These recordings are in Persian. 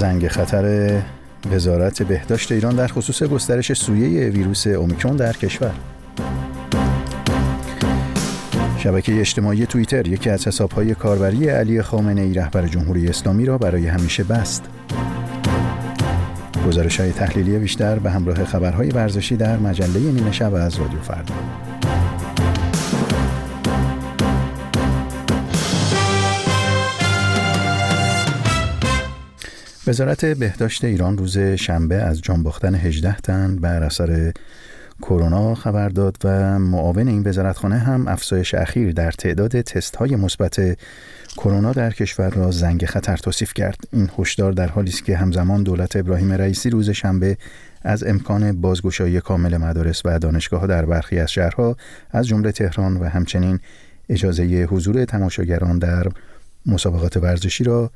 زنگ خطر وزارت بهداشت ایران در خصوص گسترش سویه ویروس اومیکرون در کشور. شبکه اجتماعی توییتر یکی از حساب‌های کاربری علی خامنه‌ای رهبر جمهوری اسلامی را برای همیشه بست. گزارش‌های تحلیلی بیشتر به همراه خبرهای ورزشی در مجله نیمه شب از رادیو فردا. وزارت بهداشت ایران روز شنبه از جان باختن 18 تن بر اثر کرونا خبر داد و معاون این وزارتخانه هم افزایش اخیر در تعداد تست‌های مثبت کرونا در کشور را زنگ خطر توصیف کرد. این هشدار در حالی است که همزمان دولت ابراهیم رئیسی روز شنبه از امکان بازگشایی کامل مدارس و دانشگاه‌ها در برخی از شهرها از جمله تهران و همچنین اجازه حضور تماشاگران در مسابقات ورزشی را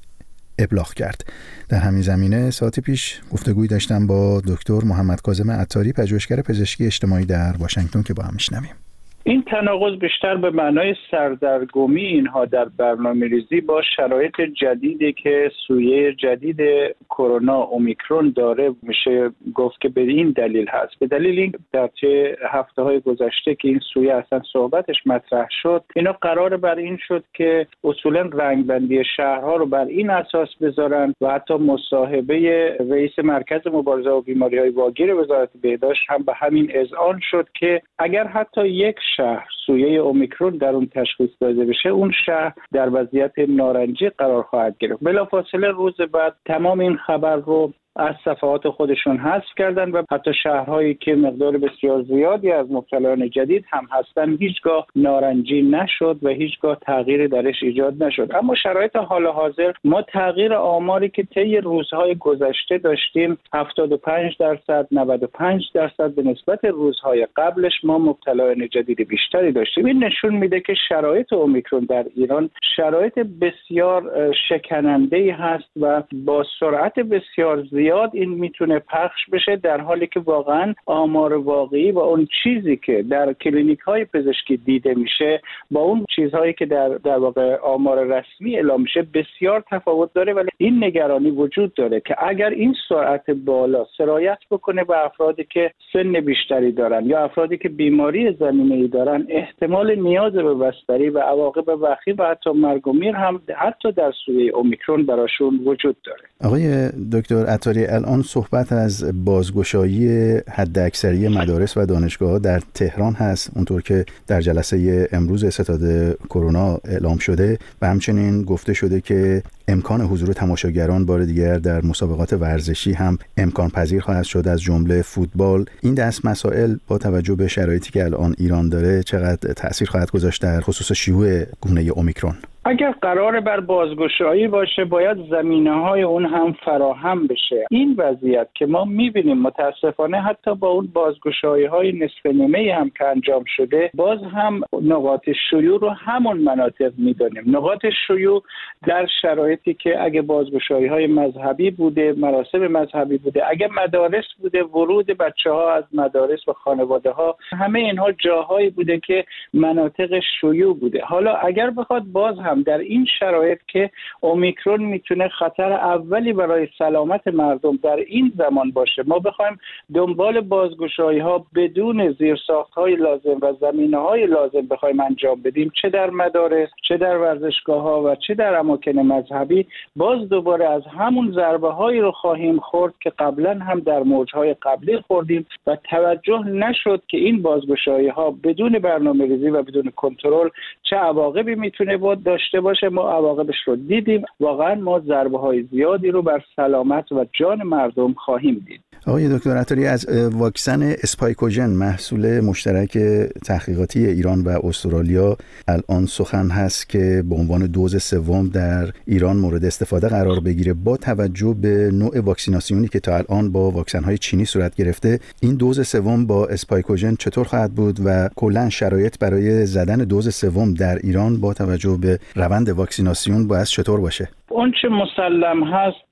ابلاغ کرد. در همین زمینه ساعت پیش گفتگویی داشتم با دکتر محمد کاظم عطاری، پژوهشگر پزشکی اجتماعی در واشنگتن که با هم میشنویم. این تناقض بیشتر به معنای سردرگمی اینها در برنامه‌ریزی با شرایط جدیدی که سویه جدید کرونا اومیکرون داره میشه گفت که به این دلیل هست. به دلیل این در طی هفته‌های گذشته که این سویه اصلا صحبتش مطرح شد، اینا قرار بر این شد که اصولا رنگبندی شهرها رو بر این اساس بذارن و حتی مصاحبه رئیس مرکز مبارزه با بیماری‌های واگیر وزارت بهداشت هم به همین اذعان شد که اگر حتی یک شهر سویه اومیکرون در اون تشخیص داده بشه، اون شهر در وضعیت نارنجی قرار خواهد گرفت. بلافاصله روز بعد تمام این خبر رو از صفحات خودشون حذف کردن و حتی شهرهایی که مقدار بسیار زیادی از مبتلایان جدید هم هستن هیچگاه نارنجی نشد و هیچگاه تغییری درش ایجاد نشد. اما شرایط حال حاضر ما تغییر آماری که طی روزهای گذشته داشتیم 75%، 95% به نسبت روزهای قبلش ما مبتلایان جدید بیشتری داشتیم. این نشون میده که شرایط اومیکرون در ایران شرایط بسیار شکننده‌ای هست و با سرعت بسیار زیاد این میتونه پخش بشه، در حالی که واقعا آمار واقعی و اون چیزی که در کلینیک‌های پزشکی دیده میشه با اون چیزهایی که در واقع آمار رسمی اعلام میشه بسیار تفاوت داره. ولی این نگرانی وجود داره که اگر این سرعت بالا سرایت بکنه به افرادی که سن بیشتری دارن یا افرادی که بیماری زمینه‌ای دارن، احتمال نیاز به بستری و عواقب وخیم و حتی مرگ و میر هم حتی در سویه اومیکرون براشون وجود داره. آقای دکتر عطاری، الان صحبت از بازگشایی حداکثری مدارس و دانشگاه‌ها در تهران هست، اونطور که در جلسه امروز ستاد کرونا اعلام شده و همچنین گفته شده که امکان حضور تماشاگران بار دیگر در مسابقات ورزشی هم امکان پذیر خواهد شد از جمله فوتبال. این دست مسائل با توجه به شرایطی که الان ایران داره چقدر تأثیر خواهد گذاشت در خصوص شیوع گونه اومیکرون؟ اگر قرار بر بازگشایی باشه باید زمینه‌های اون هم فراهم بشه. این وضعیت که ما می‌بینیم متاسفانه حتی با اون بازگشایی‌های نصف نیمه هم که انجام شده، باز هم نقاط شیوع رو همون مناطق می‌دونیم. نقاط شیوع در شرایطی که اگه بازگشایی‌های مذهبی بوده، مراسم مذهبی بوده، اگه مدارس بوده، ورود بچه‌ها از مدارس و خانواده‌ها، همه اینها جاهایی بوده که مناطق شیوع بوده. حالا اگر بخواد باز هم در این شرایط که اومیکرون میتونه خطر اولی برای سلامت مردم در این زمان باشه، ما بخوایم دنبال بازگشایی‌ها بدون زیرساخت‌های لازم و زمینه‌های لازم بخوایم انجام بدیم، چه در مدارس، چه در ورزشگاه‌ها و چه در اماکن مذهبی، باز دوباره از همون ضربه‌هایی رو خواهیم خورد که قبلا هم در موج‌های قبلی خوردیم و توجه نشد که این بازگشایی‌ها بدون برنامه‌ریزی و بدون کنترل چه عواقبی میتونه داشته باشه. ما عواقبش رو دیدیم. واقعا ما ضربه‌های زیادی رو بر سلامت و جان مردم خواهیم دید. آقای دکتر عطاری، از واکسن اسپایکوژن محصول مشترک تحقیقاتی ایران و استرالیا الان سخن هست که به عنوان دوز سوم در ایران مورد استفاده قرار بگیره. با توجه به نوع واکسیناسیونی که تا الان با واکسن‌های چینی صورت گرفته، این دوز سوم با اسپایکوژن چطور خواهد بود و کلاً شرایط برای زدن دوز سوم در ایران با توجه به روند واکسیناسیون باید چطور باشه؟ اون چه مسلم هست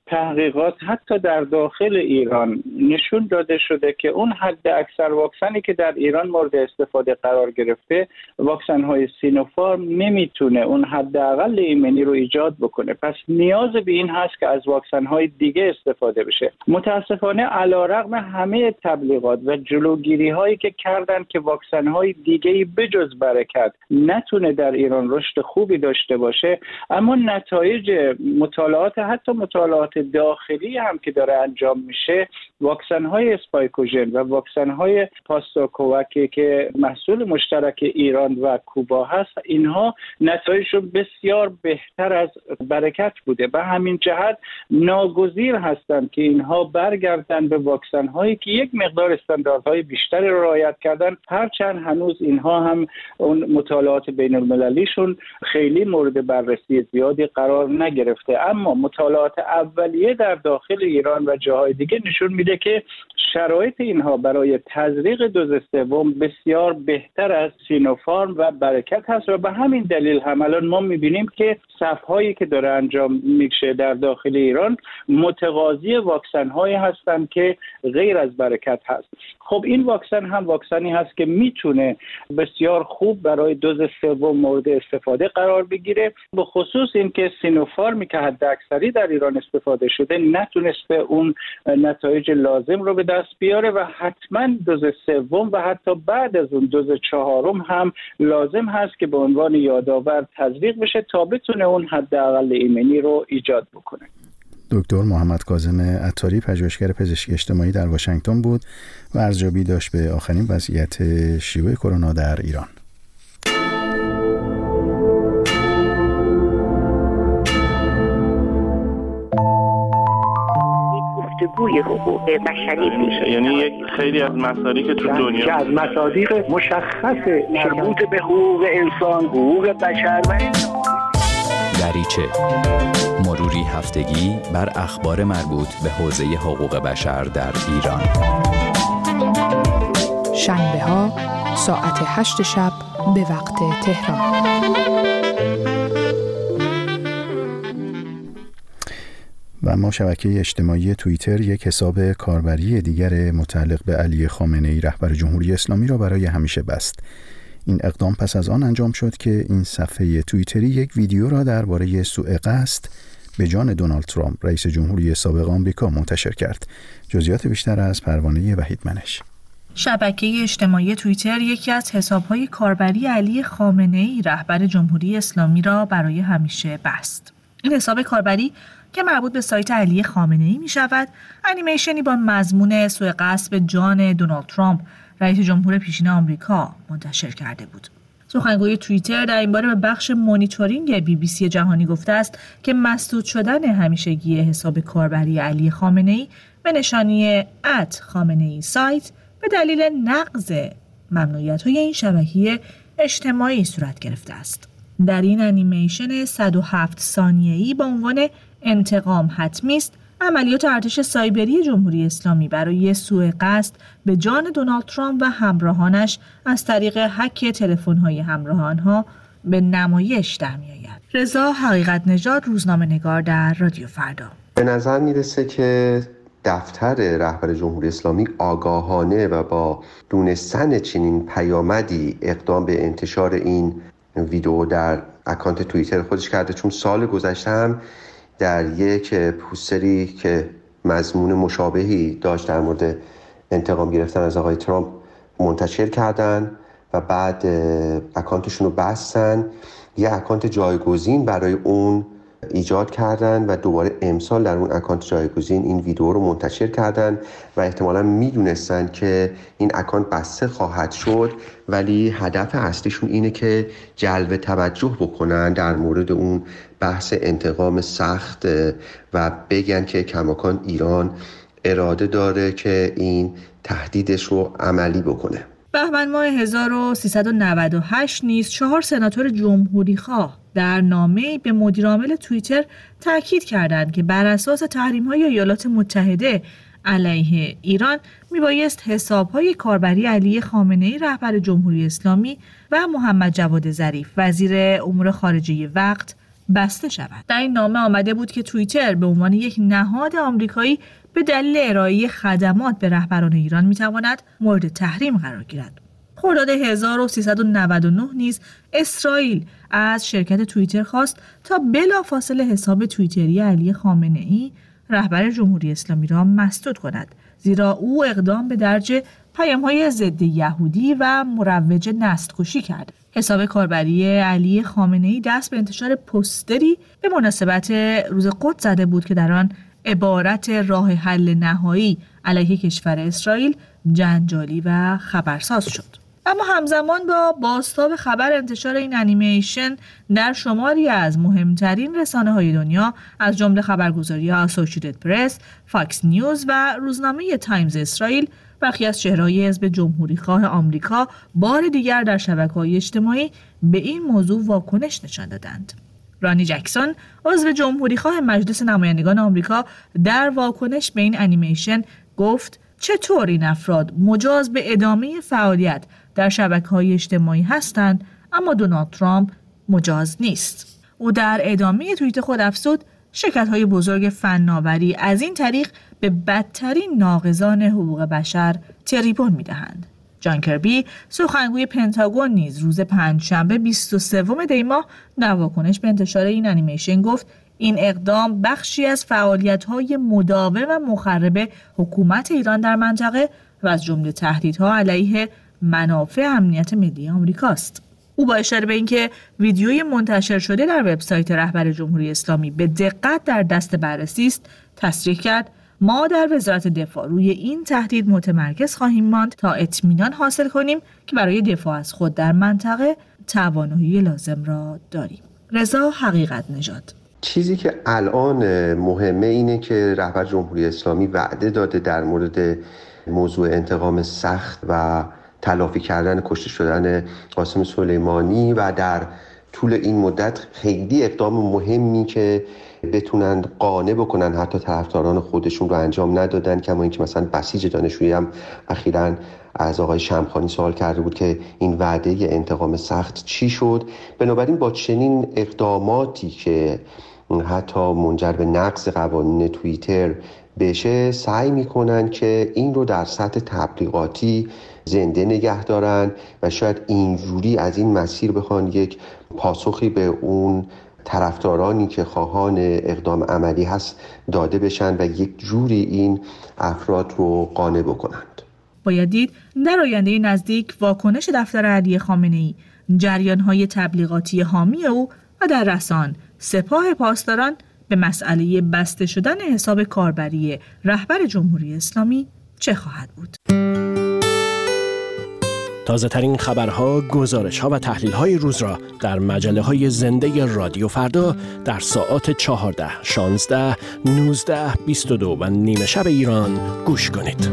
تحقیقات حتی در داخل ایران نشون داده شده که اون حد اکثر واکسنی که در ایران مورد استفاده قرار گرفته، واکسن های سینوفارم، نمیتونه اون حداقل ایمنی رو ایجاد بکنه. پس نیاز به این هست که از واکسن های دیگه استفاده بشه. متاسفانه علیرغم همه تبلیغات و جلوگیری هایی که کردن که واکسن های دیگه بجز برکت نتونه در ایران رشد خوبی داشته باشه، اما نتایج مطالعات، حتی مطالعات داخلی هم که داره انجام میشه، واکسن های اسپایکوژن و واکسن های پاستاکووک که محصول مشترک ایران و کوبا هست، اینها نتایجشون بسیار بهتر از برکت بوده. به همین جهت ناگزیر هستند که اینها برگردن به واکسن هایی که یک مقدار استانداردهای بیشتری رو رعایت کردن، هرچند هنوز اینها هم اون مطالعات بین المللیشون خیلی مورد بررسی زیادی قرار نگرفته. اما مطالعات اولیه در داخل ایران و جاهای دیگه نشون میده که شرایط اینها برای تزریق دوز سوم بسیار بهتر از سینوفارم و برکت هست و به همین دلیل هم الان ما میبینیم که صف‌هایی که داره انجام میشه در داخل ایران متقاضی واکسن‌هایی هستند که غیر از برکت هست. خب این واکسن هم واکسنی هست که میتونه بسیار خوب برای دوز سوم مورد استفاده قرار بگیره، به خصوص اینکه سینوفارمی که حد اکثری در ایران استفاده شده نتونسته اون نتایج لازم رو به دست بیاره و حتما دوز سوم و حتی بعد از اون دوز چهارم هم لازم هست که به عنوان یادآور تزریق بشه تا بتونه اون حداقل ایمنی رو ایجاد بکنه. دکتر محمد کاظم عطاری، پژوهشگر پزشکی اجتماعی در واشنگتن بود و ارزیابی داشت به آخرین وضعیت شیوع کرونا در ایران. گفتگوی حقوق بشری میشه، یعنی یک خیلی از مصادیق که تو دنیا که از مصادیق مشخص مربوط به حقوق انسان، حقوق بشر و دریچه، مروری هفتگی بر اخبار مربوط به حوزه حقوق بشر در ایران. شنبه ها ساعت 8 شب به وقت تهران. و اما شبکه اجتماعی توییتر یک حساب کاربری دیگر متعلق به علی خامنه‌ای رهبر جمهوری اسلامی را برای همیشه بست. این اقدام پس از آن انجام شد که این صفحه توییتری یک ویدیو را درباره سوء قصد به جان دونالد ترامپ رئیس جمهوری سابق آمریکا منتشر کرد. جزئیات بیشتر از پروانه وحید منش. شبکه اجتماعی توییتر یکی از حساب‌های کاربری علی خامنه‌ای رهبر جمهوری اسلامی را برای همیشه بست. این حساب کاربری که مربوط به سایت علی خامنه‌ای می شود، انیمیشنی با مضمون سوء قصد به جان دونالد ترامپ رئیس جمهور پیشین آمریکا منتشر کرده بود. سخنگوی توییتر در این باره به بخش مانیتورینگ BBC جهانی گفته است که مسدود شدن همیشگی حساب کاربری علی خامنه‌ای به نشانی @خامنه‌ای سایت به دلیل نقض ممنوعیت‌های این شبکه اجتماعی صورت گرفته است. در این انیمیشن 107 ثانیه‌ای با عنوان انتقام حتمی است، عملیات ارتش سایبری جمهوری اسلامی برای سوء قصد به جان دونالد ترامپ و همراهانش از طریق هک تلفن‌های همراه آنها به نمایش در می‌آید. رضا حقیقت نژاد، روزنامه‌نگار در رادیو فردا. به نظر میرسه که دفتر رهبر جمهوری اسلامی آگاهانه و با دونستن چنین پیامدی اقدام به انتشار این ویدیو در اکانت توییتر خودش کرده، چون سال گذشته هم در یک پوستری که مضمون مشابهی داشت در مورد انتقام گرفتن از آقای ترامپ منتشر کردن و بعد اکانتشون رو بستن، یه اکانت جایگزین برای اون ایجاد کردن و دوباره امسال در اون اکانت جایگزین این ویدیو رو منتشر کردن و احتمالاً میدونستن که این اکانت بسته خواهد شد، ولی هدف اصلیشون اینه که جلب توجه بکنن در مورد اون بحث انتقام سخت و بگن که کماکان ایران اراده داره که این تهدیدش رو عملی بکنه. بهمن ماه 1398 نیز 4 سناتور جمهوری‌خواه در نامه‌ای به مدیر عامل توییتر تاکید کردند که بر اساس تحریم‌های ایالات متحده علیه ایران میبایست حساب‌های کاربری علی خامنه‌ای رهبر جمهوری اسلامی و محمد جواد ظریف وزیر امور خارجه وقت بسته شود. در این نامه آمده بود که توییتر به عنوان یک نهاد آمریکایی به دلیل ارائه خدمات به رهبران ایران میتواند مورد تحریم قرار گیرد. خرداد 1399 نیز اسرائیل از شرکت توییتر خواست تا بلافاصله حساب توییتری علی خامنه‌ای رهبر جمهوری اسلامی را مسدود کند، زیرا او اقدام به درج پیام‌های ضد یهودی و مروج نسل‌کشی کرد. حساب کاربری علی خامنه‌ای دست به انتشار پوستری به مناسبت روز قدس زده بود که در آن عبارت راه حل نهایی علیه کشور اسرائیل جنجالی و خبرساز شد. اما همزمان با بازتاب خبر انتشار این انیمیشن در شماری از مهمترین رسانه‌های دنیا از جمله خبرگزاری اسوسییتد پرس، فاکس نیوز و روزنامه تایمز اسرائیل، برخی از چهره‌های حزب جمهوری‌خواه آمریکا بار دیگر در شبکه‌های اجتماعی به این موضوع واکنش نشان دادند. رانی جکسون، عضو جمهوری‌خواه مجلس نمایندگان آمریکا، در واکنش به این انیمیشن گفت چطور این افراد مجاز به ادامه فعالیت در شبکه‌های اجتماعی هستند اما دونالد ترامپ مجاز نیست. او در ادامه توییت خود افزود شرکت‌های بزرگ فناوری از این طریق به بدترین ناقضان حقوق بشر تریبون می‌دهند. جان کربی، سخنگوی پنتاگون، نیز روز پنجشنبه 23 دی ماه در واکنش به انتشار این انیمیشن گفت این اقدام بخشی از فعالیت‌های مداوم و مخرب حکومت ایران در منطقه و از جمله تهدیدها علیه منافع امنیت ملی آمریکاست. او با اشاره به اینکه ویدیوی منتشر شده در وبسایت رهبر جمهوری اسلامی به دقت در دست بررسی است، تصریح کرد ما در وزارت دفاع روی این تهدید متمرکز خواهیم ماند تا اطمینان حاصل کنیم که برای دفاع از خود در منطقه توانایی لازم را داریم. رضا حقیقت نژاد. چیزی که الان مهمه اینه که رهبر جمهوری اسلامی وعده داده در مورد موضوع انتقام سخت و تلافی کردن کشته شدن قاسم سلیمانی و در طول این مدت خیلی اقدام مهمی که بتونن قانع بکنن حتی طرفداران خودشون رو انجام ندادن. کما اینکه مثلا بسیج دانشجویی هم اخیراً از آقای شمخانی سوال کرده بود که این وعده انتقام سخت چی شد. بنابراین با چنین اقداماتی که حتی منجر به نقض قوانین توییتر بشه سعی میکنن که این رو در سطح تبلیغاتی زنده نگه دارن و شاید اینجوری از این مسیر بخوان یک پاسخی به اون طرفدارانی که خواهان اقدام عملی هست داده بشن و یک جوری این افراد رو قانع بکنند. باید دید در آینده نزدیک واکنش دفتر علی خامنه‌ای، جریان‌های تبلیغاتی حامی او و در رسانه سپاه پاسداران به مسئله بسته شدن حساب کاربری رهبر جمهوری اسلامی چه خواهد بود؟ تازه ترین خبرها، گزارش‌ها و تحلیل‌های روز را در مجله‌های زنده رادیو فردا در ساعات 14، 16، 19، 22 و نیمه شب ایران گوش کنید.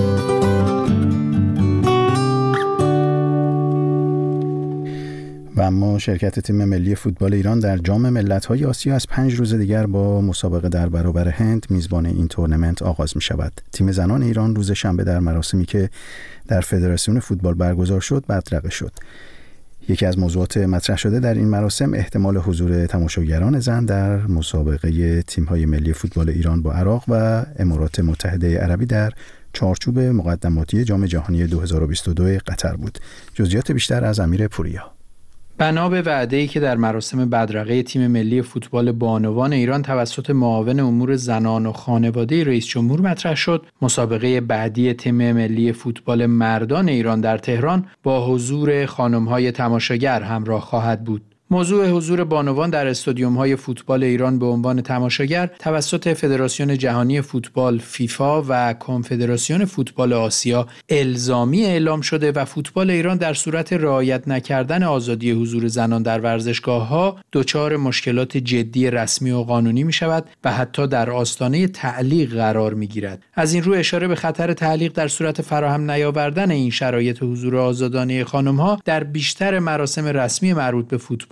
و اما شرکت تیم ملی فوتبال ایران در جام ملت‌های آسیا از 5 روز دیگر با مسابقه در برابر هند میزبان این تورنمنت آغاز می شود. تیم زنان ایران روز شنبه در مراسمی که در فدراسیون فوتبال برگزار شد بدرقه شد. یکی از موضوعات مطرح شده در این مراسم احتمال حضور تماشاگران زن در مسابقه تیم‌های ملی فوتبال ایران با عراق و امارات متحده عربی در چارچوب مقدماتی جام جهانی 2022 قطر بود. جزئیات بیشتر از امیر پوریا. بنا به وعده‌ای که در مراسم بدرقه تیم ملی فوتبال بانوان ایران توسط معاون امور زنان و خانواده رئیس جمهور مطرح شد، مسابقه بعدی تیم ملی فوتبال مردان ایران در تهران با حضور خانم‌های تماشاگر همراه خواهد بود. موضوع حضور بانوان در استادیوم‌های فوتبال ایران به عنوان تماشاگر توسط فدراسیون جهانی فوتبال فیفا و کنفدراسیون فوتبال آسیا الزامی اعلام شده و فوتبال ایران در صورت رعایت نکردن آزادی حضور زنان در ورزشگاه‌ها دچار مشکلات جدی رسمی و قانونی می‌شود و حتی در آستانه تعلیق قرار می‌گیرد. از این رو اشاره به خطر تعلیق در صورت فراهم نیاوردن این شرایط حضور آزادانه خانم‌ها در بیشتر مراسم رسمی مربوط به فوتبال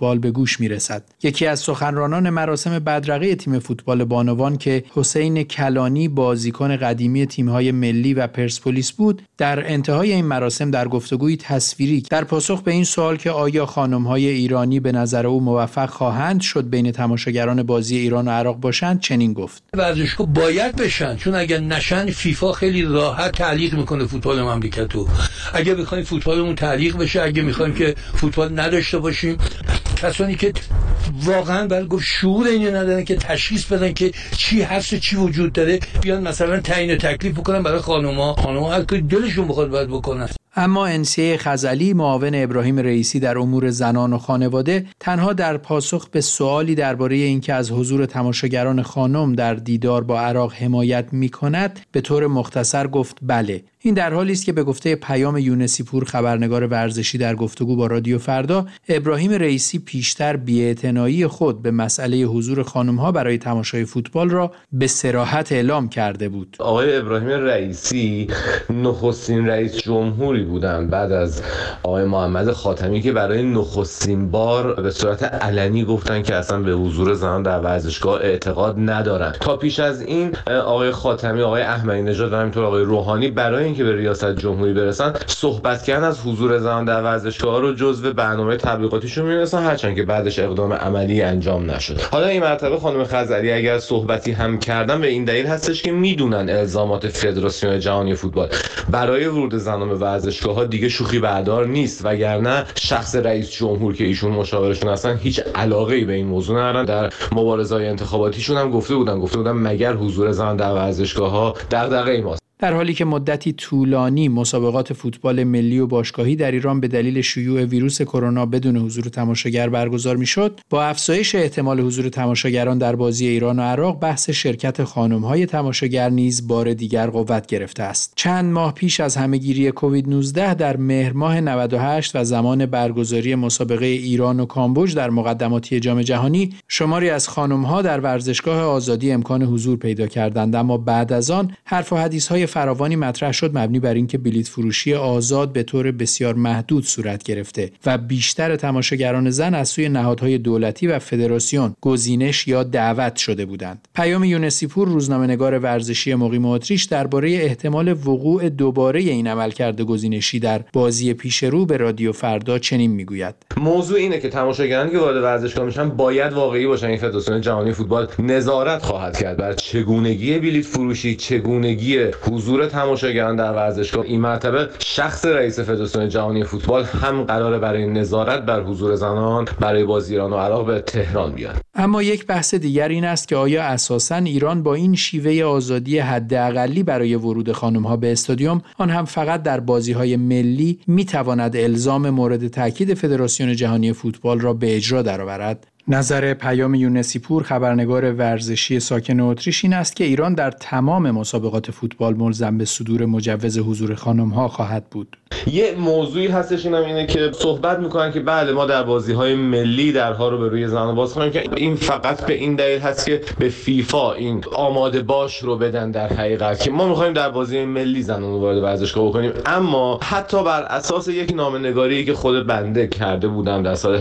فوتبال به گوش میرسد. یکی از سخنرانان مراسم بدرقه تیم فوتبال بانوان که حسین کلانی بازیکن قدیمی تیم‌های ملی و پرسپولیس بود، در انتهای این مراسم در گفتگویی تصویری در پاسخ به این سوال که آیا خانم‌های ایرانی به نظر او موفق خواهند شد بین تماشاگران بازی ایران و عراق باشند چنین گفت: ورزشگاه باید بشن، چون اگر نشن فیفا خیلی راحت تعلیق میکنه فوتبال مملکتو. اگه بخوایم فوتبالمون تعلیق بشه، اگه میخوایم که فوتبال نداشته باشیم، کسانی که واقعا باید گفت شعور اینو ندارن که تشخیص بدن که چی هست چی وجود داره، بیان مثلا تعیین تکلیف بکنن برای خانم‌ها هر که دلشون بخواد باید بکنن. اما انسیه خزعلی، معاون ابراهیم رئیسی در امور زنان و خانواده، تنها در پاسخ به سوالی درباره اینکه از حضور تماشاگران خانم در دیدار با عراق حمایت می‌کند به طور مختصر گفت بله. این در حالی است که به گفته پیام یونسی پور، خبرنگار ورزشی، در گفتگو با رادیو فردا، ابراهیم رئیسی پیشتر بی‌اعتنایی خود به مسئله حضور خانم‌ها برای تماشای فوتبال را به صراحت اعلام کرده بود. آقای ابراهیم رئیسی نخستین رئیس جمهوری بودند بعد از آقای محمد خاتمی که برای نخستین بار به صورت علنی گفتن که اصلا به حضور زنان در ورزشگاه اعتقاد ندارن. تا پیش از این آقای خاتمی، آقای احمدی نژاد و همینطور آقای روحانی برای اینکه به ریاست جمهوری برسن صحبت کردن از حضور زنان در ورزشگاه رو جزو برنامه تبلیغاتیشون می‌دونستن، هرچند که بعدش اقدام عملی انجام نشد. حالا این مرتبه خانم خزعلی اگر صحبتی هم کردن به این دلیل هستش که میدونن الزامات فدراسیون جهانی فوتبال برای ورود زنان به ورزشگاه‌ها دیگه شوخی بردار نیست، وگرنه شخص رئیس جمهور که ایشون مشاورشون هستن هیچ علاقه‌ای به این موضوع ندارن. در مبارزه‌های انتخاباتیشون هم گفته بودن مگر حضور زنان در ورزشگاه‌ها دغدغه ماست. در حالی که مدتی طولانی مسابقات فوتبال ملی و باشگاهی در ایران به دلیل شیوع ویروس کرونا بدون حضور تماشاگر برگزار میشد، با افزایش احتمال حضور تماشاگران در بازی ایران و عراق، بحث شرکت خانم‌های تماشاگر نیز بار دیگر قوت گرفته است. چند ماه پیش از همهگیری کووید 19 در مهر ماه 98 و زمان برگزاری مسابقه ایران و کامبوج در مقدماتی جام جهانی، شماری از خانم‌ها در ورزشگاه آزادی امکان حضور پیدا کردند، اما بعد از آن حرف و حدیث‌های فراوانی مطرح شد مبنی بر اینکه بلیط فروشی آزاد به طور بسیار محدود صورت گرفته و بیشتر تماشاگران زن از سوی نهادهای دولتی و فدراسیون گزینش یا دعوت شده بودند. پیام یونسی پور، روزنامه‌نگار ورزشی مقیم اتریش، درباره احتمال وقوع دوباره این عملکرد گزینشی در بازی پیشرو به رادیو فردا چنین میگوید: موضوع اینه که تماشاگرانی که وارد ورزشگاه میشن باید واقعی باشن. این فدراسیون جهانی فوتبال نظارت خواهد کرد بر چگونگی بلیط فروشی، چگونگی حضور تماشاگران در ورزشگاه. این مرتبه شخص رئیس فدراسیون جهانی فوتبال هم قراره برای نظارت بر حضور زنان برای بازی ایران و عراق به تهران بیاد. اما یک بحث دیگر این است که آیا اساساً ایران با این شیوه آزادی حداقلی برای ورود خانم‌ها به استادیوم، آن هم فقط در بازی‌های ملی، می‌تواند الزام مورد تاکید فدراسیون جهانی فوتبال را به اجرا درآورد؟ نظر پیام یونسی پور، خبرنگار ورزشی ساکن اتریش، این است که ایران در تمام مسابقات فوتبال ملزم به صدور مجوز حضور خانم‌ها خواهد بود. یه موضوعی هستش، اینم اینه که صحبت میکنن که بله ما در بازی‌های ملی درها رو به روی زنان باز کنیم، که این فقط به این دلیل هست که به فیفا این آماده باش رو بدن در حقیقت که ما می‌خوایم در بازی ملی زنان رو وارد ورزشگاه بکنیم. اما حتی بر اساس یک نامه‌نگاری که خود بنده کرده بودم در سال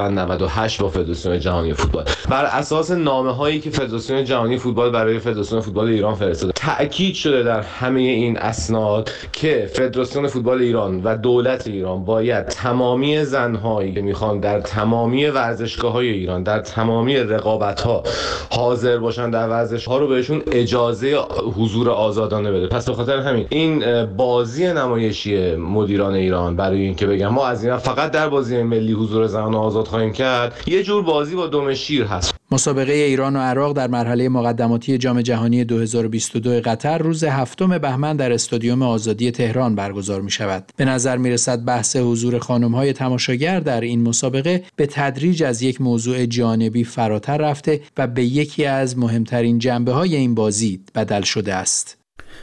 1398 با فدراسیون جهانی فوتبال، بر اساس نامه‌هایی که فدراسیون جهانی فوتبال برای فدراسیون فوتبال ایران فرستاده، تأکید شده در همه این اسناد که فدراسیون فوتبال ایران و دولت ایران باید تمامی زن‌هایی که میخوان در تمامی ورزشگاه‌های ایران در تمامی رقابت‌ها حاضر باشن در ورزش‌ها رو بهشون اجازه حضور آزادانه بده. پس به خاطر همین این بازی نمایشی مدیران ایران برای اینکه بگن ما از اینا فقط در بازی ملی حضور زنان آزاد خواهیم کرد، یه جور بازی با دم شیر هست. مسابقه ایران و عراق در مرحله مقدماتی جام جهانی 2022 قطر روز 7 بهمن در استادیوم آزادی تهران برگزار می شود. به نظر می رسد بحث حضور خانم‌های تماشاگر در این مسابقه به تدریج از یک موضوع جانبی فراتر رفته و به یکی از مهمترین جنبه‌های این بازی بدل شده است.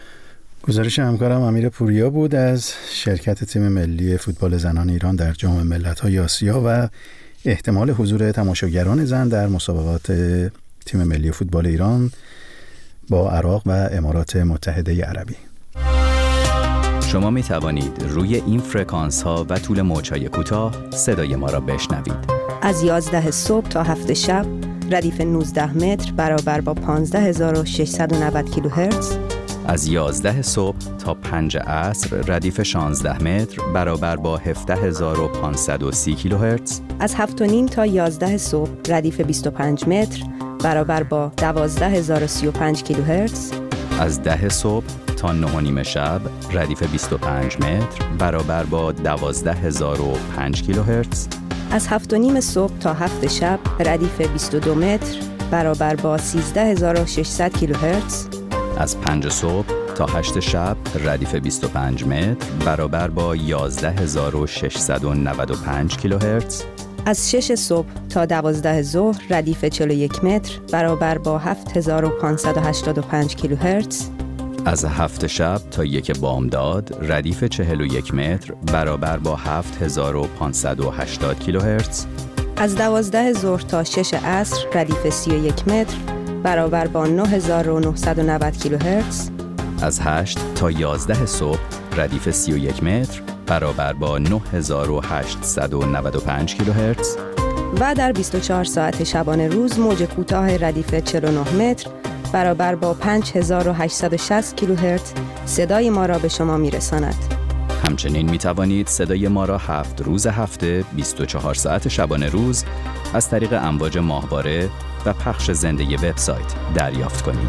گزارش همکارم امیر پوریا بود از شرکت تیم ملی فوتبال زنان ایران در جام ملت‌های آسیا و احتمال حضور تماشاگران زن در مسابقات تیم ملی فوتبال ایران با عراق و امارات متحده عربی. شما می توانید روی این فرکانس ها و طول موج‌های کوتاه صدای ما را بشنوید. از 11 صبح تا 7 شب ردیف 19 متر برابر با 15690 کیلوهرتز. از 11 صبح تا 5 عصر ردیف 16 متر برابر با 17530 کیلوهرتز. از 7:30 تا 11 صبح ردیف 25 متر برابر با 12035 کیلوهرتز. از 10 صبح تا 9:30 شب ردیف 25 متر برابر با 12005 کیلوهرتز. از 7:30 صبح تا 7 شب ردیف 22 متر برابر با 13600 کیلوهرتز. از 5 صبح تا 8 شب ردیف 25 متر برابر با 11695 کیلوهرتز. از 6 صبح تا 12 ظهر ردیف 41 متر برابر با 7585 کیلوهرتز. از 7 شب تا 1 بامداد ردیف 41 متر برابر با 7580 کیلوهرتز. از 12 ظهر تا 6 عصر ردیف 31 متر برابر با 9990 کیلوهرتز. از 8 تا 11 صبح ردیف 31 متر برابر با 9895 کیلوهرتز. و در 24 ساعت شبانه روز موج کوتاه ردیف 49 متر برابر با 5860 کیلوهرتز صدای ما را به شما میرساند. همچنین می توانید صدای ما را 7 روز هفته 24 ساعت شبانه روز از طریق امواج ماهواره و پخش زنده وبسایت دریافت کنید.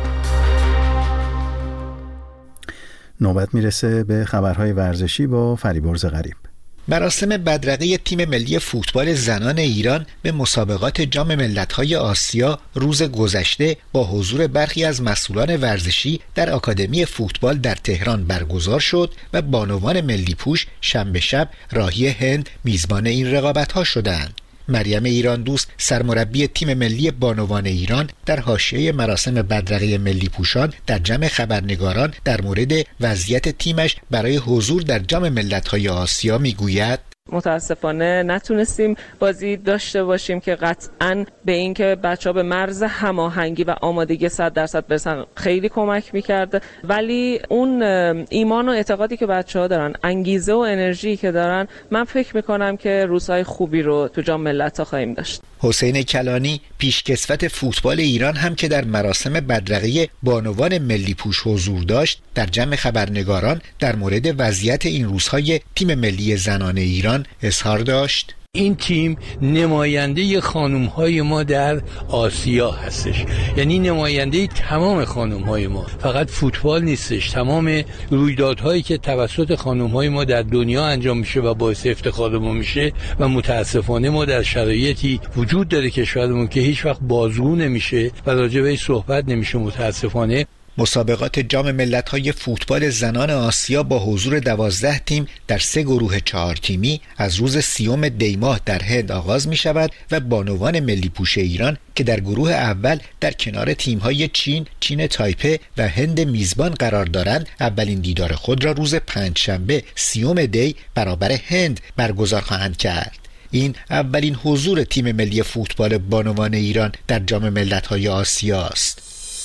نوبت میرسه به خبرهای ورزشی با فریبرز غریب. مراسم بدرقه تیم ملی فوتبال زنان ایران به مسابقات جام ملت‌های آسیا روز گذشته با حضور برخی از مسئولان ورزشی در آکادمی فوتبال در تهران برگزار شد و بانوان ملی پوش شنبه شب راهی هند میزبان این رقابت‌ها شدند. مریم ایران دوست سرمربی تیم ملی بانوان ایران در حاشیه مراسم بدرقه ملی پوشان در جمع خبرنگاران در مورد وضعیت تیمش برای حضور در جام ملت‌های آسیا میگوید: متاسفانه نتونستیم بازی داشته باشیم که قطعاً به اینکه بچه‌ها به مرز هماهنگی و آمادگی 100% برسن خیلی کمک می‌کرد، ولی اون ایمان و اعتقادی که بچه‌ها دارن، انگیزه و انرژی که دارن، من فکر می‌کنم که روزهای خوبی رو تو جام ملت‌ها خواهیم داشت. حسین کلانی پیشکسوت فوتبال ایران هم که در مراسم بدرقه بانوان ملی پوش حضور داشت در جمع خبرنگاران در مورد وضعیت این روزهای تیم ملی زنان ایران اظهار داشت: این تیم نماینده خانم‌های ما در آسیا هستش، یعنی نماینده تمام خانم‌های ما، فقط فوتبال نیستش، تمام رویدادهایی که توسط خانم‌های ما در دنیا انجام میشه و باعث افتخار ما میشه. و متاسفانه ما در شرایطی وجود داره کشورمون که هیچ وقت بازگو نمیشه و راجع بهش صحبت نمیشه متاسفانه. مسابقات جام ملت‌های فوتبال زنان آسیا با حضور 12 تیم در 3 گروه 4 تیمی از روز 30 دی ماه در هند آغاز می شود و بانوان ملی پوش ایران که در گروه اول در کنار تیم‌های چین تایپه و هند میزبان قرار دارند اولین دیدار خود را روز پنجشنبه 30 دی برابر هند برگزار خواهند کرد. این اولین حضور تیم ملی فوتبال بانوان ایران در جام ملت‌های آسیا است.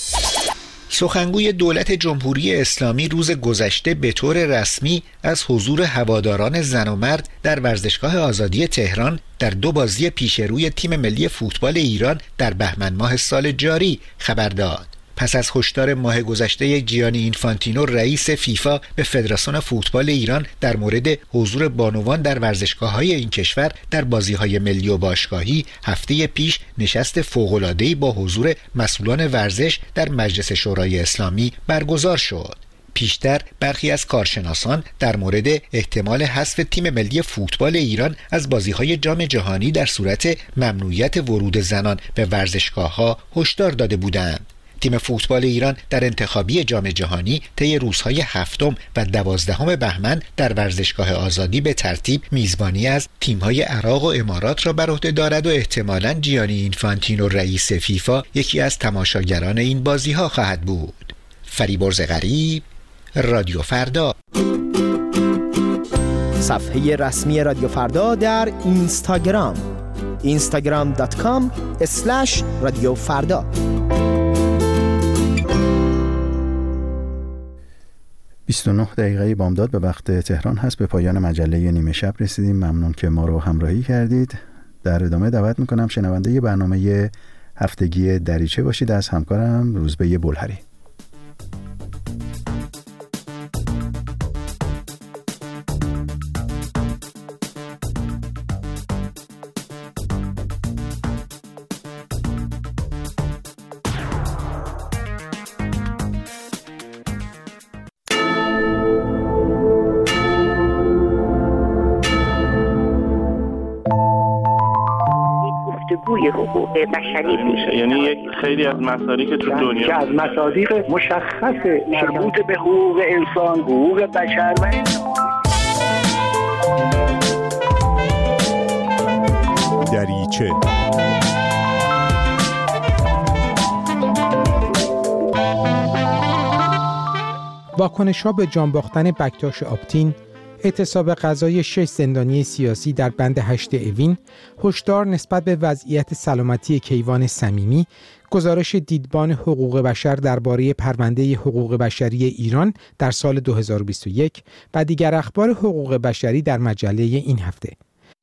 سخنگوی دولت جمهوری اسلامی روز گذشته به طور رسمی از حضور هواداران زن و مرد در ورزشگاه آزادی تهران در 2 بازی پیش روی تیم ملی فوتبال ایران در بهمن ماه سال جاری خبر داد. پس از هشدار ماه گذشته جیانی اینفانتینو رئیس فیفا به فدراسیون فوتبال ایران در مورد حضور بانوان در ورزشگاه‌های این کشور در بازی‌های ملی و باشگاهی، هفته پیش نشست فوق‌العاده‌ای با حضور مسئولان ورزش در مجلس شورای اسلامی برگزار شد. پیشتر برخی از کارشناسان در مورد احتمال حذف تیم ملی فوتبال ایران از بازی‌های جام جهانی در صورت ممنوعیت ورود زنان به ورزشگاه‌ها هشدار داده بودند. تیم فوتبال ایران در انتخابی جام جهانی طی روزهای 7 و 12 بهمن در ورزشگاه آزادی به ترتیب میزبانی از تیم‌های عراق و امارات را بر عهده دارد و احتمالاً جیانی اینفانتینو رئیس فیفا یکی از تماشاگران این بازی‌ها خواهد بود. فریبرز غریب، رادیو فردا. صفحه رسمی رادیو فردا در اینستاگرام instagram.com/رادیو فردا. 29 دقیقه بامداد به وقت تهران هست. به پایان مجله نیمه شب رسیدیم. ممنون که ما رو همراهی کردید. در ادامه دعوت میکنم شنونده برنامه هفتگی دریچه باشید از همکارم روزبه بلهری. حقوق بشری میشه، یعنی یک خیلی از مسائلی که تو دنیا که از مصادیق مشخص مربوط به حقوق انسان، حقوق بشر و دریچه. واکنش‌ها به جان باختن بکتاش آپتین، اعتصاب قضایی 6 زندانی سیاسی در بند 8 اوین، هشدار نسبت به وضعیت سلامتی کیوان صمیمی، گزارش دیدبان حقوق بشر درباره پرونده حقوق بشری ایران در سال 2021 و دیگر اخبار حقوق بشری در مجله این هفته.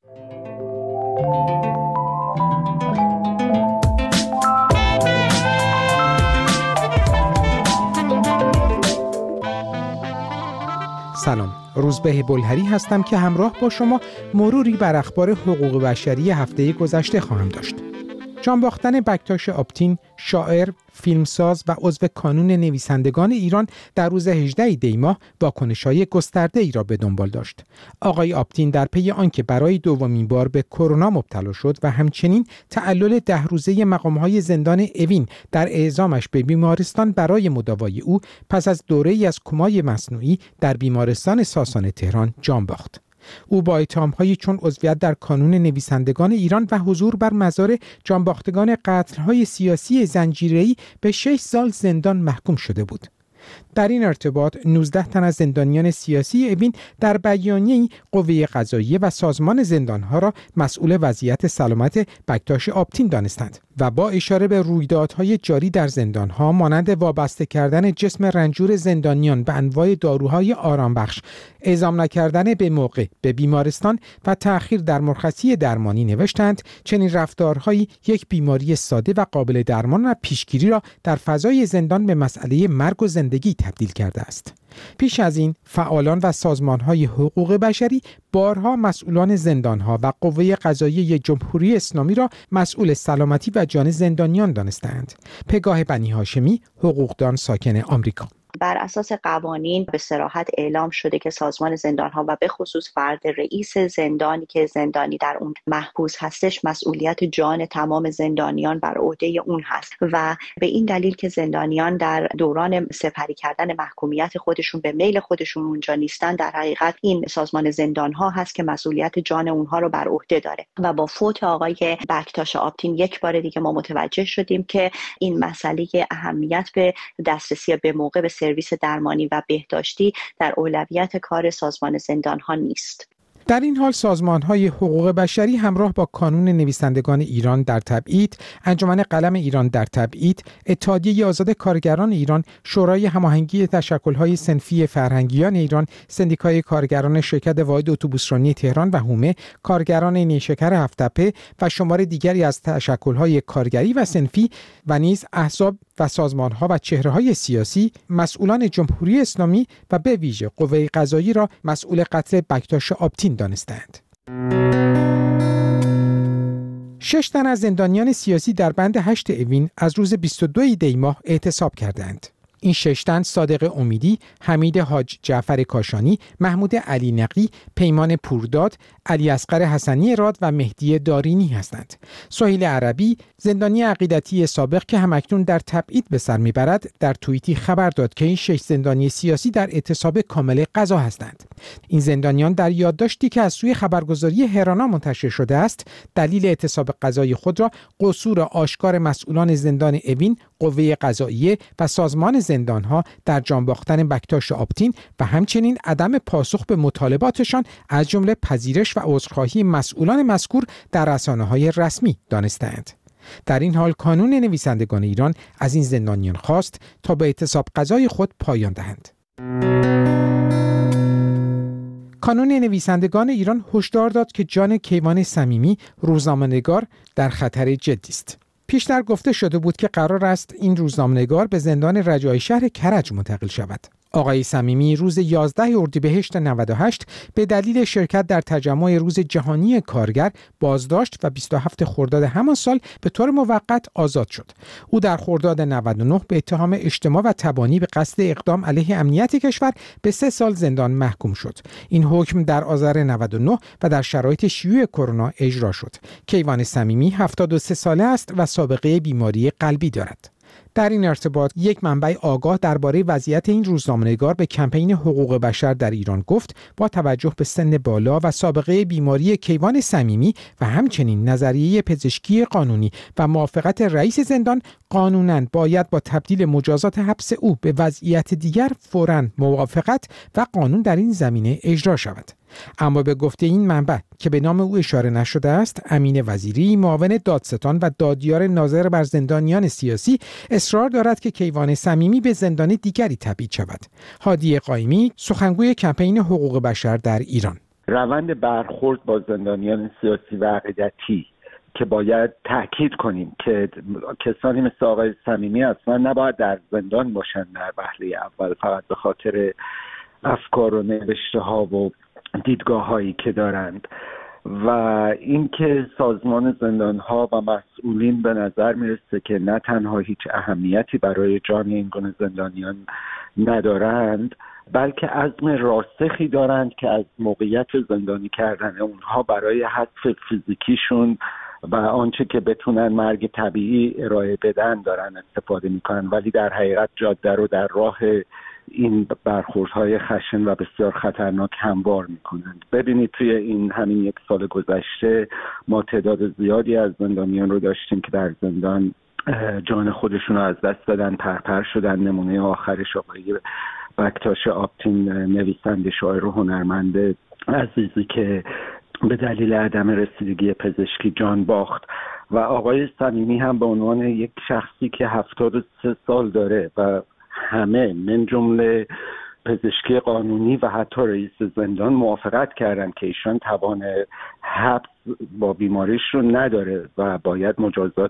سلام، روزبه بلهری هستم که همراه با شما مروری بر اخبار حقوق بشری هفته گذشته خواهم داشت. جان باختن بکتاش آپتین، شاعر، فیلمساز و عضو کانون نویسندگان ایران در روز 18 دی ماه واکنش‌های گسترده‌ای را به دنبال داشت. آقای آپتین در پی آنکه برای دومین بار به کرونا مبتلا شد و همچنین تعلل 10 روزه مقام‌های زندان اوین در اعزامش به بیمارستان برای مداوای او پس از دوره‌ای از کومای مصنوعی در بیمارستان ساسان تهران جان باخت. او با اتهام‌هایی چون عضویت در کانون نویسندگان ایران و حضور بر مزار جانباختگان قتل‌های سیاسی زنجیره‌ای به 6 سال زندان محکوم شده بود. در این ارتباط 19 تن از زندانیان سیاسی اوین در بیانیه‌ای قوه قضاییه و سازمان زندان‌ها را مسئول وضعیت سلامت بکتاش آپتین دانستند و با اشاره به رویدادهای جاری در زندان‌ها مانند وابسته کردن جسم رنجور زندانیان به انواع داروهای آرامبخش، اعزام نکردن به موقع به بیمارستان و تأخیر در مرخصی درمانی نوشتند چنین رفتارهایی یک بیماری ساده و قابل درمان و پیشگیری را در فضای زندان به مسئله مرگ و زندگی تبدیل کرده است. پیش از این فعالان و سازمان‌های حقوق بشری بارها مسئولان زندان‌ها و قوه قضاییه جمهوری اسلامی را مسئول سلامتی و جان زندانیان دانستند. پگاه بنی هاشمی، حقوقدان ساکن آمریکا. بر اساس قوانین به صراحت اعلام شده که سازمان زندان‌ها و به خصوص فرد رئیس زندانی که زندانی در اون محبوس هستش مسئولیت جان تمام زندانیان بر عهده اون هست و به این دلیل که زندانیان در دوران سپری کردن محکومیت خودشون به میل خودشون اونجا نیستن، در حقیقت این سازمان زندان‌ها هست که مسئولیت جان اونها رو بر عهده داره و با فوت آقای بکتاش آپتین یک بار دیگه ما متوجه شدیم که این مسئله اهمیت به دسترسی به موقع به سرویس درمانی و بهداشتی در اولویت کار سازمان زندان‌ها نیست. در این حال سازمان‌های حقوق بشری همراه با کانون نویسندگان ایران در تبعید، انجمن قلم ایران در تبعید، اتحادیه آزاد کارگران ایران، شورای هماهنگی تشکل‌های صنفی فرهنگیان ایران، سندیکای کارگران شرکت واحد اتوبوسرانی تهران و هومه، کارگران نیشکر هفت‌تپه و شمار دیگری از تشکل‌های کارگری و صنفی و نیز احزاب و سازمان‌ها و چهره‌های سیاسی مسئولان جمهوری اسلامی و به ویژه قوه قضایی را مسئول قتل بکتاش آپتین دانستند. 6 تن از زندانیان سیاسی در بند 8 اوین از روز 22 دی ماه اعتصاب کردند. این 6 تن صادق امیدی، حمید حاج جعفر کاشانی، محمود علی نقی، پیمان پورداد، علی اصغر حسنی راد و مهدی دارینی هستند. سهیل عربی، زندانی عقیدتی سابق که همکنون در تبعید به سر میبرد، در توییتی خبر داد که این 6 زندانی سیاسی در اعتصاب کامل قضا هستند. این زندانیان در یادداشتی که از سوی خبرگزاری هرانا منتشر شده است، دلیل اعتصاب قضایی خود را قصور آشکار مسئولان زندان اوین، قوه قضاییه و سازمان زندان‌ها در جان باختن بکتاش آپتین و همچنین عدم پاسخ به مطالباتشان از جمله پذیرش و عذرخواهی مسئولان مذکور در رسانه‌های رسمی دانستند. در این حال کانون نویسندگان ایران از این زندانیان خواست تا به اعتصاب قضای خود پایان دهند. کانون نویسندگان ایران هشدار داد که جان کیوان صمیمی روزنامه‌نگار در خطر جدی است. پیشتر گفته شده بود که قرار است این روزنامه‌نگار به زندان رجایی شهر کرج منتقل شود. آقای صمیمی روز 11 اردیبهشت 98 به دلیل شرکت در تجمع روز جهانی کارگر بازداشت و 27 خرداد همان سال به طور موقت آزاد شد. او در خرداد 99 به اتهام اجتماع و تبانی به قصد اقدام علیه امنیت کشور به 3 سال زندان محکوم شد. این حکم در آذر 99 و در شرایط شیوع کرونا اجرا شد. کیوان صمیمی 73 ساله است و سابقه بیماری قلبی دارد. در این ارتباط یک منبع آگاه درباره وضعیت این روزنامه‌نگار به کمپین حقوق بشر در ایران گفت با توجه به سن بالا و سابقه بیماری کیوان صمیمی و همچنین نظریه پزشکی قانونی و موافقت رئیس زندان، قانوناً باید با تبدیل مجازات حبس او به وضعیت دیگر فوراً موافقت و قانون در این زمینه اجرا شود. اما به گفته این منبع که به نام او اشاره نشده است، امین وزیری معاون دادستان و دادیار ناظر بر زندانیان سیاسی اصرار دارد که کیوان صمیمی به زندان دیگری تبعید شود. هادی قائمی سخنگوی کمپین حقوق بشر در ایران: روند برخورد با زندانیان سیاسی و عقیدتی که باید تأکید کنیم که کسانی مثل آقای صمیمی اصلا نباید در زندان باشند در وهله اول، فقط به خاطر افکار و نوشته ها و دیدگاه هایی که دارند، و اینکه سازمان زندان ها و مسئولین به نظر میرسه که نه تنها هیچ اهمیتی برای جان این گونه زندانیان ندارند، بلکه عزم راسخی دارند که از موقعیت زندانی کردن اونها برای حذف فیزیکیشون و آنچه که بتونن مرگ طبیعی ارائه بدن دارن استفاده میکنن، ولی در حقیقت جاده رو در راه این برخوردهای خشن و بسیار خطرناک هموار میکنند. ببینید توی این همین 1 سال گذشته ما تعداد زیادی از زندانیان رو داشتیم که در زندان جان خودشون رو از دست دادن، پرپر شدن. نمونه آخرش آقای بکتاش آپتین، نویسنده، شاعر و هنرمند عزیزی که به دلیل عدم رسیدگی پزشکی جان باخت، و آقای صمیمی هم به عنوان یک شخصی که 73 سال داره و همه من جمله پزشکی قانونی و حتی رئیس زندان موافقت کردن که ایشان توان حبس با بیماریش رو نداره و باید مجازات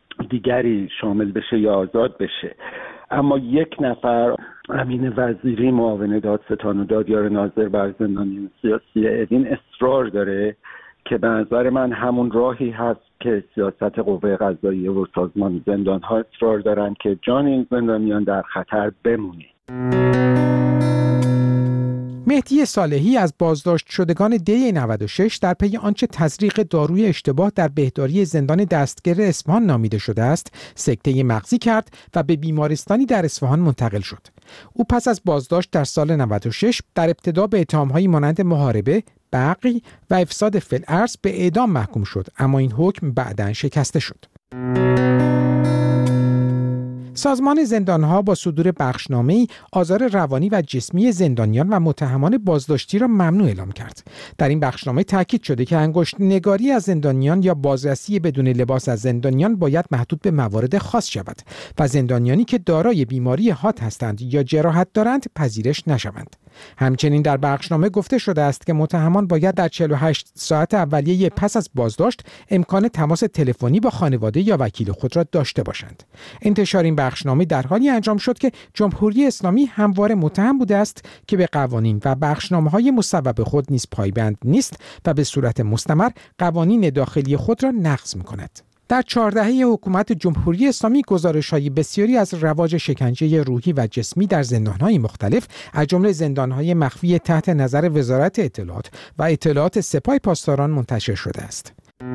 دیگری شامل بشه یا آزاد بشه. اما 1 نفر، امین وزیری معاون دادستان و دادیار ناظر بر زندانیان سیاسی اوین، اصرار داره که به نظر من همون راهی هست که سیاست قوه قضاییه و سازمان زندان ها اصرار دارن که جان این زندانیان در خطر بمونه. مهدی صالحی از بازداشت شدگان دی 96 در پی آنچه تزریق داروی اشتباه در بهداری زندان دستگیر اصفهان نامیده شده است، سکته مغزی کرد و به بیمارستانی در اصفهان منتقل شد. او پس از بازداشت در سال 96 در ابتدا به اتهام‌هایی مانند محاربه، بغی و افساد فی‌الارض به اعدام محکوم شد، اما این حکم بعداً شکسته شد. سازمان زندانها با صدور بخشنامه‌ای آزار روانی و جسمی زندانیان و متهمان بازداشتی را ممنوع اعلام کرد. در این بخشنامه تاکید شده که انگشت نگاری از زندانیان یا بازرسی بدون لباس از زندانیان باید محدود به موارد خاص شود و زندانیانی که دارای بیماری حاد هستند یا جراحت دارند پذیرش نشوند. همچنین در بخشنامه گفته شده است که متهمان باید در 48 ساعت اولیه پس از بازداشت امکان تماس تلفنی با خانواده یا وکیل خود را داشته باشند. انتشار این بخشنامه در حالی انجام شد که جمهوری اسلامی همواره متهم بوده است که به قوانین و بخشنامه‌های مصوب خود نیز پایبند نیست و به صورت مستمر قوانین داخلی خود را نقض می‌کند. در 4 دهه حکومت جمهوری اسلامی گزارش‌های بسیاری از رواج شکنجه روحی و جسمی در زندان‌های مختلف از جمله زندان‌های مخفی تحت نظر وزارت اطلاعات و اطلاعات سپاه پاسداران منتشر شده است.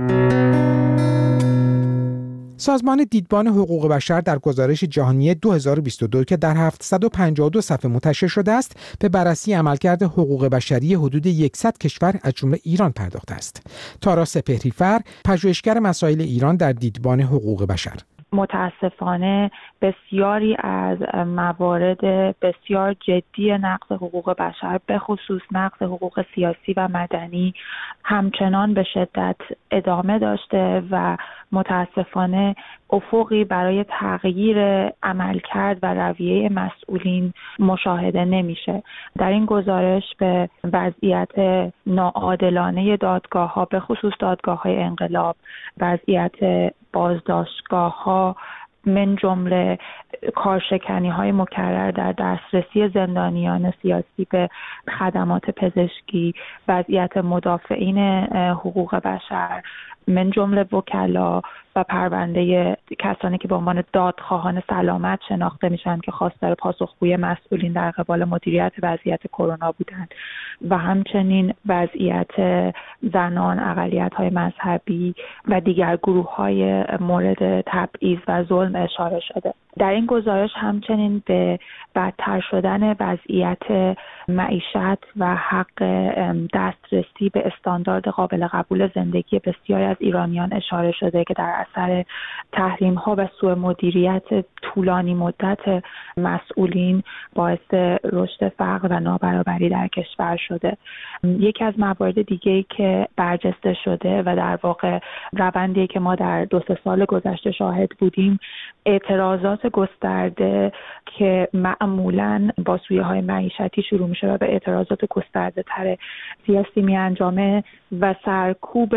سازمان دیدبان حقوق بشر در گزارش جهانی 2022 که در 752 صفحه منتشر شده است، به بررسی عملکرد حقوق بشری حدود 100 کشور از جمله ایران پرداخته است. تارا سپهری‌فر، پژوهشگر مسائل ایران در دیدبان حقوق بشر: متاسفانه بسیاری از موارد بسیار جدی نقض حقوق بشر، به خصوص نقض حقوق سیاسی و مدنی، همچنان به شدت ادامه داشته و متاسفانه افقی برای تغییر عملکرد و رویه مسئولین مشاهده نمیشه. در این گزارش به وضعیت ناعادلانه دادگاه‌ها، به خصوص دادگاه‌های انقلاب، وضعیت بازداشتگاه‌ها من جمله کارشکنی‌های مکرر در دسترسی زندانیان سیاسی به خدمات پزشکی، وضعیت مدافعین حقوق بشر من جمله وکلا و پرونده کسانی که به عنوان دادخواهان سلامت شناخته میشن که خواستار پاسخگویی مسئولین در قبال مدیریت وضعیت کرونا بودند و همچنین وضعیت زنان، اقلیت‌های مذهبی و دیگر گروه‌های مورد تبعیض و ظلم اشاره شده. در این گزارش همچنین به بدتر شدن وضعیت معیشت و حق دسترسی به استاندارد قابل قبول زندگی بسیاری از ایرانیان اشاره شده که در اثر تحریم‌ها و سوء مدیریت طولانی مدت مسئولین باعث رشد فقر و نابرابری در کشور شده. یکی از موارد دیگه‌ای که برجسته شده و در واقع روندی که ما در 2-3 سال گذشته شاهد بودیم، اعتراضات گسترده که معمولاً با سویه‌های معیشتی شروع میشه و به اعتراضات گسترده‌تر سیاسی میانجامه و سرکوب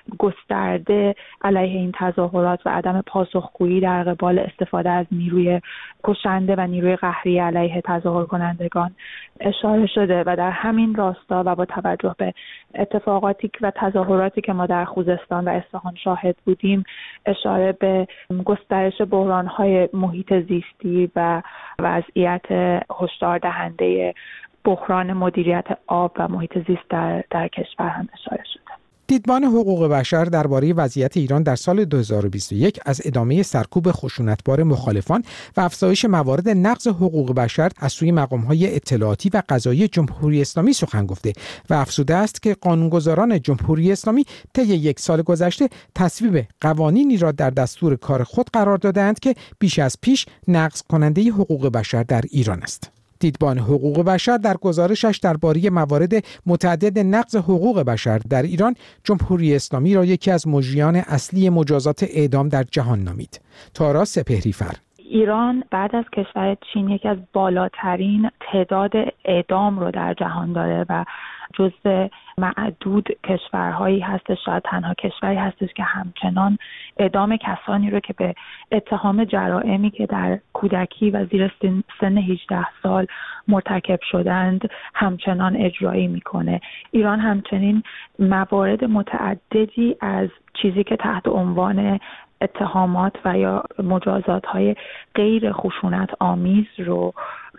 گسترده علیه این تظاهرات و عدم پاسخگویی در قبال استفاده از نیروی کشنده و نیروی قهری علیه تظاهر کنندگان اشاره شده و در همین راستا و با توجه به اتفاقاتی و تظاهراتی که ما در خوزستان و اصفهان شاهد بودیم، اشاره به گسترش بحران‌های محیط زیستی و وضعیت هشدار دهنده بحران مدیریت آب و محیط زیست در کشور هم اشاره شده. دیدبان حقوق بشر درباره وضعیت ایران در سال 2021 از ادامه سرکوب خشونتبار مخالفان و افزایش موارد نقض حقوق بشر از سوی مقام‌های اطلاعاتی و قضایی جمهوری اسلامی سخن گفته و افزوده است که قانونگذاران جمهوری اسلامی طی 1 سال گذشته تصویب قوانینی را در دستور کار خود قرار دادند که بیش از پیش نقض کننده حقوق بشر در ایران است. دیدبان حقوق بشر در گزارشش درباره موارد متعدد نقض حقوق بشر در ایران، جمهوری اسلامی را یکی از مجریان اصلی مجازات اعدام در جهان نامید. تارا سپهری‌فر: ایران بعد از کشور چین یکی از بالاترین تعداد اعدام رو در جهان داره و جزو معدود کشورهایی هستش، شاید تنها کشوری هستش که همچنان اعدام کسانی رو که به اتهام جرائمی که در کودکی و زیر سن 18 سال مرتکب شدند همچنان اجرایی میکنه. ایران همچنین موارد متعددی از چیزی که تحت عنوان اتهامات و یا مجازات‌های غیر خشونت آمیز رو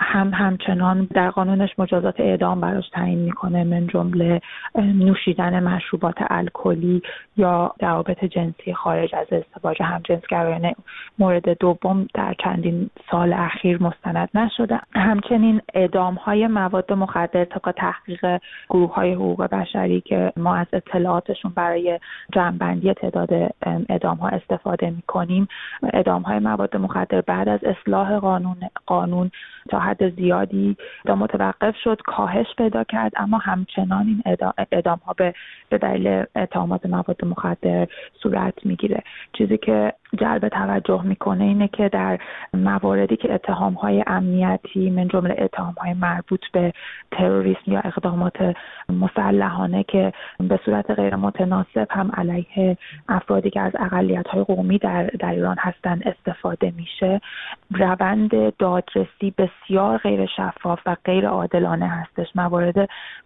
همچنان در قانونش مجازات اعدام براش تعیین میکنه، من جمله نوشیدن مشروبات الکلی یا روابط جنسی خارج از ازدواج همجنسگرایانه مورد دوم در چندین سال اخیر مستند نشده. همچنین اعدام‌های مواد مخدر طبق تحقیق گروه‌های حقوق بشری که ما از اطلاعاتشون برای جمع‌بندی تعداد اعدام‌ها استفاده میکنیم، اعدام‌های مواد مخدر بعد از اصلاح قانون تا حد زیادی متوقف شد، کاهش پیدا کرد، اما همچنان این اعدام‌ها به دلیل اتهامات مواد مخدر صورت میگیره. چیزی که جلب توجه میکنه اینه که در مواردی که اتهام‌های امنیتی من جمله اتهام‌های مربوط به تروریسم یا اقدامات مسلحانه که به صورت غیر متناسب هم علیه افرادی که از اقلیت‌های قومی در ایران هستن استفاده میشه، روند دادرسی بسیار غیر شفاف و غیر عادلانه هستش. موارد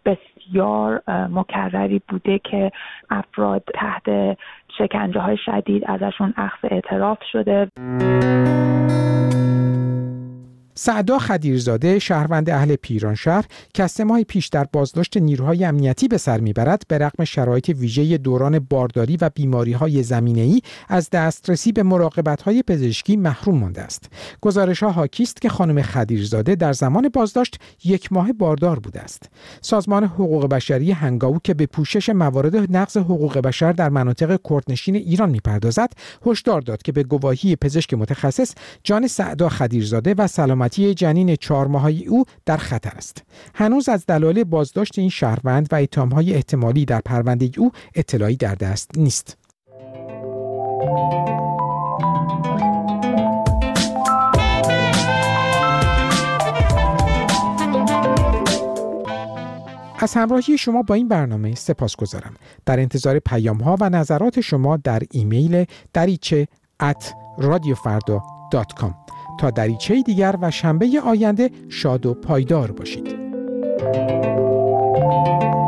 بسیار مکرری بوده که افراد تحت شکنجه‌های شدید ازشون اخذ اعتراف شده. سعدا خدیرزاده، شهروند اهل پیرانشهر که از 3 ماه پیش در بازداشت نیروهای امنیتی به سر میبرد، به رغم شرایط ویژه دوران بارداری و بیماری‌های زمینه‌ای از دسترسی به مراقبت‌های پزشکی محروم مانده است. گزارش‌ها حاکی است که خانم خدیرزاده در زمان بازداشت 1 ماه باردار بوده است. سازمان حقوق بشری هنگاو که به پوشش موارد نقض حقوق بشر در مناطق کردنشین ایران می‌پردازد، هشدار داد که به گواهی پزشک متخصص جان سعدا خدیرزاده و سلامتی جنین 4 ماهه او در خطر است. هنوز از دلایل بازداشت این شهروند و اتهام‌های احتمالی در پرونده او اطلاعی در دست نیست. از همراهی شما با این برنامه سپاسگزارم. در انتظار پیام‌ها و نظرات شما در ایمیل dariche@radiofarda.com. تا دریچه دیگر و شنبه آینده شاد و پایدار باشید.